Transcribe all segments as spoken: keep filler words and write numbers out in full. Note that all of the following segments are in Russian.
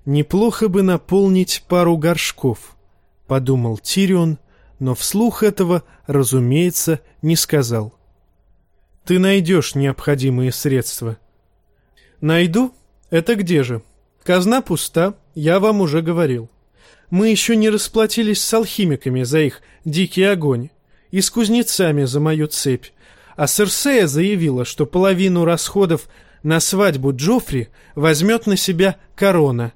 «Неплохо бы наполнить пару горшков», — подумал Тирион, но вслух этого, разумеется, не сказал. «Ты найдешь необходимые средства». «Найду? Это где же? Казна пуста, я вам уже говорил. Мы еще не расплатились с алхимиками за их дикий огонь и с кузнецами за мою цепь, а Серсея заявила, что половину расходов на свадьбу Джоффри возьмет на себя корона.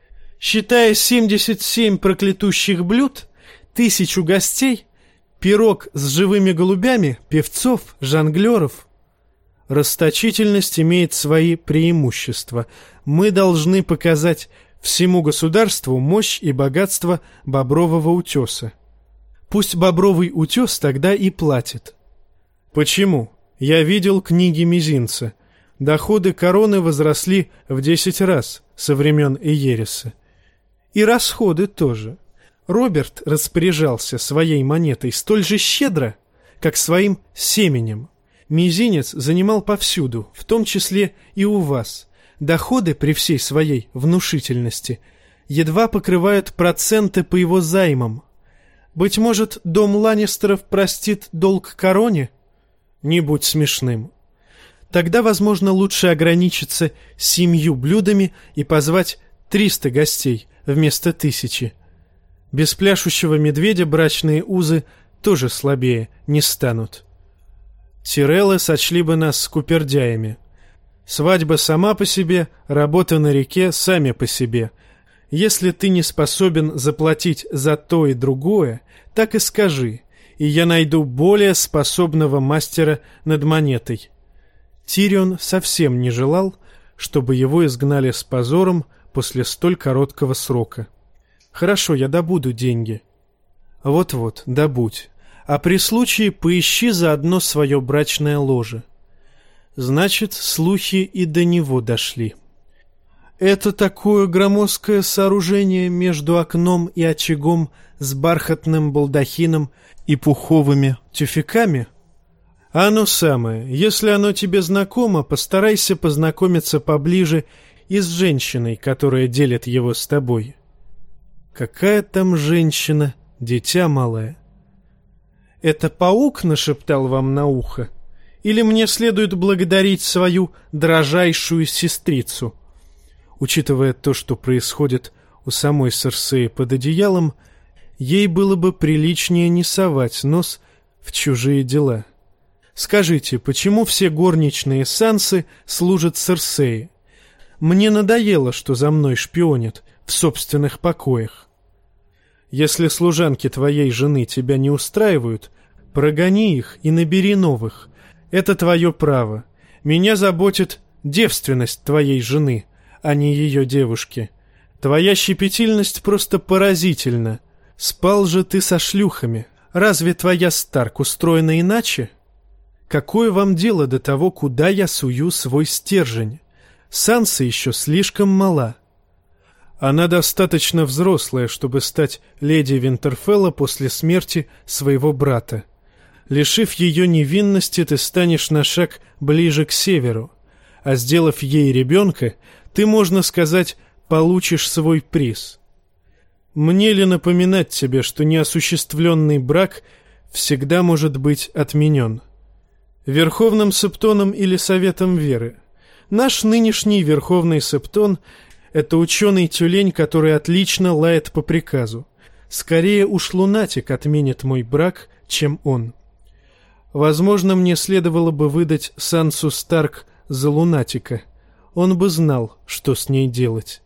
Считая семьдесят семь проклятущих блюд, тысячу гостей, пирог с живыми голубями, певцов, жонглеров. Расточительность имеет свои преимущества. Мы должны показать всему государству мощь и богатство Бобрового утеса. Пусть Бобровый утес тогда и платит». «Почему? Я видел книги Мизинца. Доходы короны возросли в десять раз со времен Иериса. И расходы тоже. Роберт распоряжался своей монетой столь же щедро, как своим семенем. Мизинец занимал повсюду, в том числе и у вас. Доходы при всей своей внушительности едва покрывают проценты по его займам. Быть может, дом Ланнистеров простит долг короне? Не будь смешным. Тогда, возможно, лучше ограничиться семью блюдами и позвать триста гостей вместо тысячи. Без пляшущего медведя брачные узы тоже слабее не станут. Тиреллы сочли бы нас скупердяями. Свадьба сама по себе, работа на реке сами по себе. Если ты не способен заплатить за то и другое, так и скажи, и я найду более способного мастера над монетой». Тирион совсем не желал, чтобы его изгнали с позором после столь короткого срока. «Хорошо, я добуду деньги». «Вот-вот, добудь. А при случае поищи заодно свое брачное ложе». Значит, слухи и до него дошли. «Это такое громоздкое сооружение между окном и очагом с бархатным балдахином и пуховыми тюфяками?» «Оно самое. Если оно тебе знакомо, постарайся познакомиться поближе и с женщиной, которая делит его с тобой». «Какая там женщина, дитя малое?» «Это паук нашептал вам на ухо? Или мне следует благодарить свою дрожайшую сестрицу?» Учитывая то, что происходит у самой Серсеи под одеялом, ей было бы приличнее не совать нос в чужие дела. «Скажите, почему все горничные Сансы служат Серсее? Мне надоело, что за мной шпионят в собственных покоях. Если служанки твоей жены тебя не устраивают, прогони их и набери новых. Это твое право. Меня заботит девственность твоей жены, а не ее девушки. Твоя щепетильность просто поразительна. Спал же ты со шлюхами. Разве твоя Старк устроена иначе? Какое вам дело до того, куда я сую свой стержень? Санса еще слишком мала. Она достаточно взрослая, чтобы стать леди Винтерфелла после смерти своего брата. Лишив ее невинности, ты станешь на шаг ближе к северу, а сделав ей ребенка, ты, можно сказать, получишь свой приз. Мне ли напоминать тебе, что неосуществленный брак всегда может быть отменен? Верховным септоном или советом веры? Наш нынешний верховный септон — это ученый-тюлень, который отлично лает по приказу. Скорее уж лунатик отменит мой брак, чем он. Возможно, мне следовало бы выдать Сансу Старк за лунатика. Он бы знал, что с ней делать.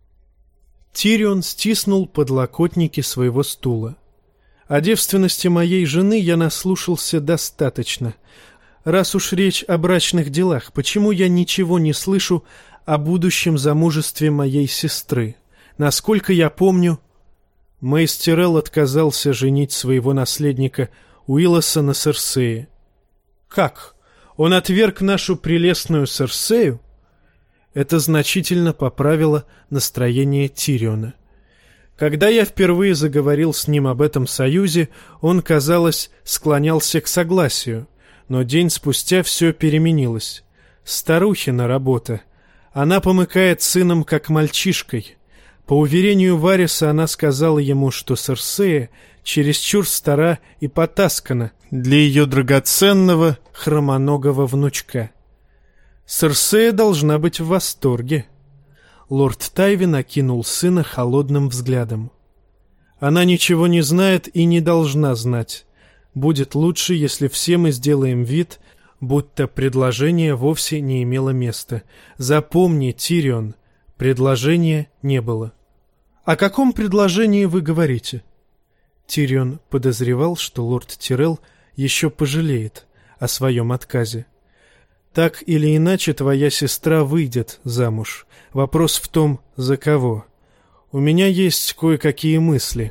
Тирион стиснул подлокотники своего стула. О девственности моей жены я наслушался достаточно. Раз уж речь о брачных делах, почему я ничего не слышу о будущем замужестве моей сестры? Насколько я помню, Мэйс Тирелл отказался женить своего наследника Уиллоса на Серсее. Как? Он отверг нашу прелестную Серсею? Это значительно поправило настроение Тириона. Когда я впервые заговорил с ним об этом союзе, он, казалось, склонялся к согласию, но день спустя все переменилось. Старухина работа. Она помыкает сыном, как мальчишкой. По уверению Вариса, она сказала ему, что Серсея чересчур стара и потаскана для ее драгоценного хромоногого внучка. Серсея должна быть в восторге. Лорд Тайвин окинул сына холодным взглядом. Она ничего не знает и не должна знать. Будет лучше, если все мы сделаем вид, будто предложение вовсе не имело места. Запомни, Тирион, предложения не было. О каком предложении вы говорите? Тирион подозревал, что лорд Тирелл еще пожалеет о своем отказе. Так или иначе, твоя сестра выйдет замуж. Вопрос в том, за кого. У меня есть кое-какие мысли.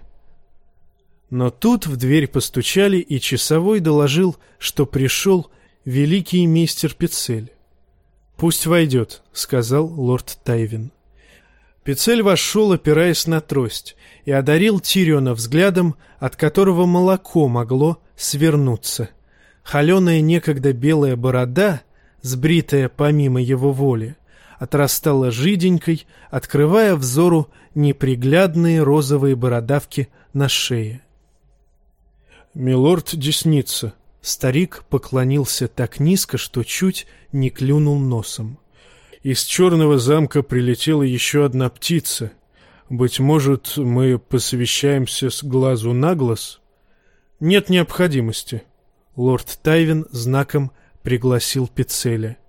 Но тут в дверь постучали, и часовой доложил, что пришел великий мистер Пиццель. «Пусть войдет», — сказал лорд Тайвин. Пиццель вошел, опираясь на трость, и одарил Тириона взглядом, от которого молоко могло свернуться. Холеная некогда белая борода, сбритая помимо его воли, отрастала жиденькой, открывая взору неприглядные розовые бородавки на шее. «Милорд Десница». Старик поклонился так низко, что чуть не клюнул носом. «Из Черного замка прилетела еще одна птица. Быть может, мы посовещаемся с глазу на глаз?» «Нет необходимости». Лорд Тайвин знаком пригласил Пиццеля.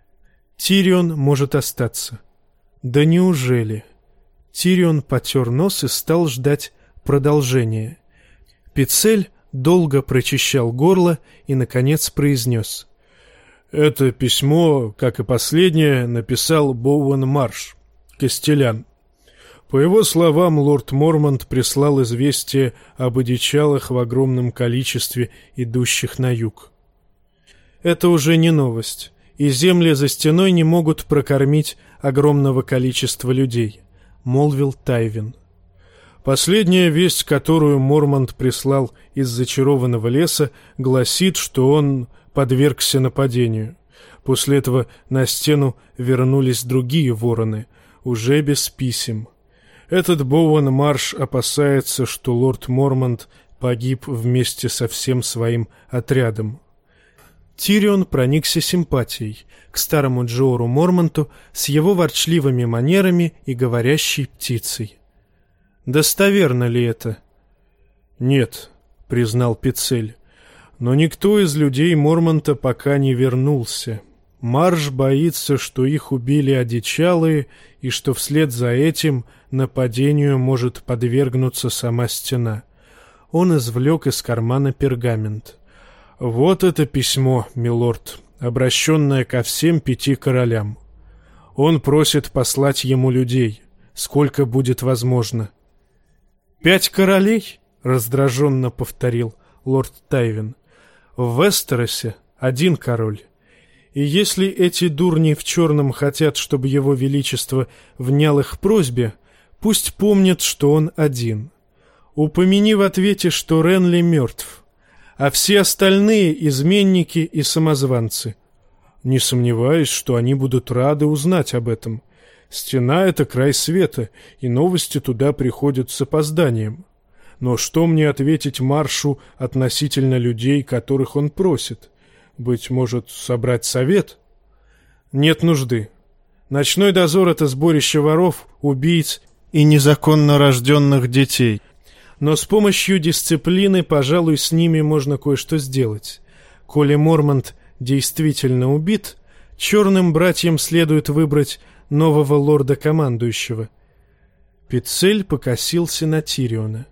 «Тирион может остаться». «Да неужели?» Тирион потер нос и стал ждать продолжения. Пиццель долго прочищал горло и, наконец, произнес: «Это письмо, как и последнее, написал Боуэн Марш, Костелян. По его словам, лорд Мормонт прислал известие об одичалах в огромном количестве, идущих на юг. Это уже не новость, и земли за стеной не могут прокормить огромного количества людей», — молвил Тайвин. «Последняя весть, которую Мормонт прислал из зачарованного леса, гласит, что он подвергся нападению. После этого на стену вернулись другие вороны, уже без писем. Этот Боуэн Марш опасается, что лорд Мормонт погиб вместе со всем своим отрядом». Тирион проникся симпатией к старому Джоуру Мормонту с его ворчливыми манерами и говорящей птицей. «Достоверно ли это?» «Нет», — признал Пиццель, — «но никто из людей Мормонта пока не вернулся. Марш боится, что их убили одичалые, и что вслед за этим нападению может подвергнуться сама стена». Он извлек из кармана пергамент. «Вот это письмо, милорд, обращенное ко всем пяти королям. Он просит послать ему людей, сколько будет возможно». «Пять королей?» — раздраженно повторил лорд Тайвин. «В Вестеросе один король. И если эти дурни в черном хотят, чтобы его величество внял их просьбе, пусть помнят, что он один. Упомяни в ответе, что Ренли мертв, а все остальные — изменники и самозванцы. Не сомневаюсь, что они будут рады узнать об этом. Стена — это край света, и новости туда приходят с опозданием. Но что мне ответить Маршу относительно людей, которых он просит? Быть может, собрать совет? Нет нужды. Ночной дозор — это сборище воров, убийц и незаконно рожденных детей. Но с помощью дисциплины, пожалуй, с ними можно кое-что сделать. Коли Мормонт действительно убит, черным братьям следует выбрать нового лорда-командующего. Пиццель покосился на Тириона.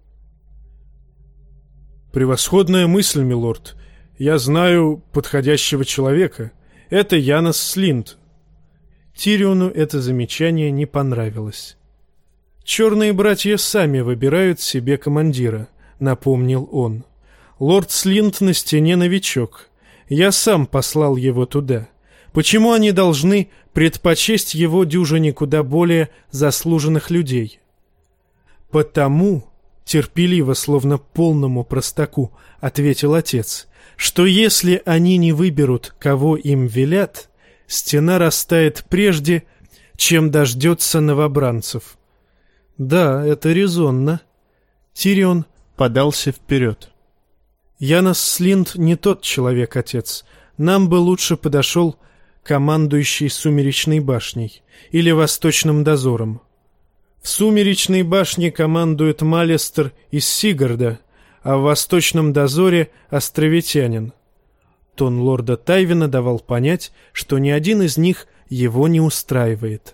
«Превосходная мысль, милорд. Я знаю подходящего человека. Это Янос Слинд». Тириону это замечание не понравилось. «Черные братья сами выбирают себе командира», — напомнил он. «Лорд Слинд на стене новичок. Я сам послал его туда. Почему они должны предпочесть его дюжине куда более заслуженных людей?» «Потому», — терпеливо, словно полному простаку, ответил отец, «что если они не выберут, кого им велят, стена растает прежде, чем дождется новобранцев». Да, это резонно. Тирион подался вперед. Янос Слинд не тот человек, отец. Нам бы лучше подошел командующий Сумеречной башней или Восточным дозором. В Сумеречной башне командует Малестер из Сигарда, а в Восточном дозоре — островитянин. Тон лорда Тайвина давал понять, что ни один из них его не устраивает.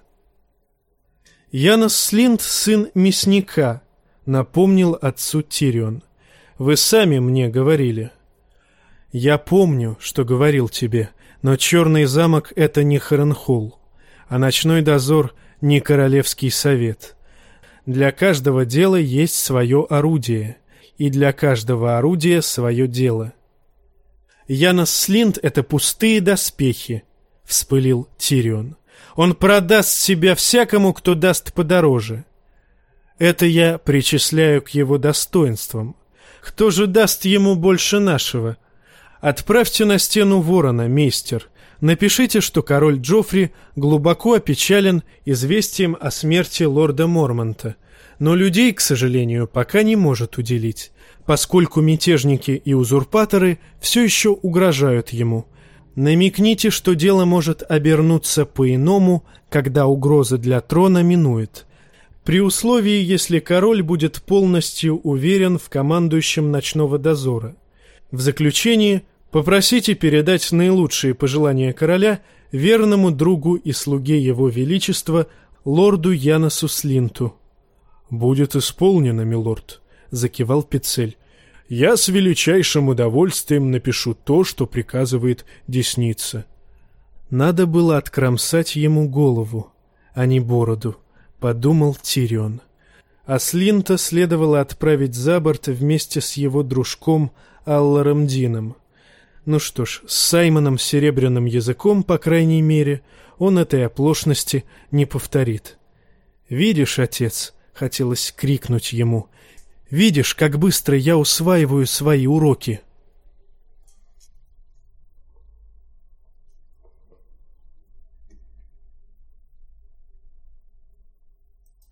«Янос Слинд — сын мясника», — напомнил отцу Тирион. «Вы сами мне говорили». «Я помню, что говорил тебе, но Черный замок — это не Харенхолл, а ночной дозор — не Королевский совет. Для каждого дела есть свое орудие, и для каждого орудия свое дело». «Янос Слинд — это пустые доспехи», — вспылил Тирион. «Он продаст себя всякому, кто даст подороже. Это я причисляю к его достоинствам. Кто же даст ему больше нашего? Отправьте на стену ворона, мейстер. Напишите, что король Джоффри глубоко опечален известием о смерти лорда Мормонта, но людей, к сожалению, пока не может уделить, поскольку мятежники и узурпаторы все еще угрожают ему. Намекните, что дело может обернуться по-иному, когда угроза для трона минует, при условии, если король будет полностью уверен в командующем ночного дозора. В заключение попросите передать наилучшие пожелания короля верному другу и слуге его величества, лорду Яносу Слинту». «Будет исполнено, милорд», — закивал Пиццель. «Я с величайшим удовольствием напишу то, что приказывает десница». Надо было откромсать ему голову, а не бороду, — подумал Тирион. А Слинта следовало отправить за борт вместе с его дружком Алларом Дином. Ну что ж, с Саймоном Серебряным Языком, по крайней мере, он этой оплошности не повторит. «Видишь, отец», — хотелось крикнуть ему, — «видишь, как быстро я усваиваю свои уроки».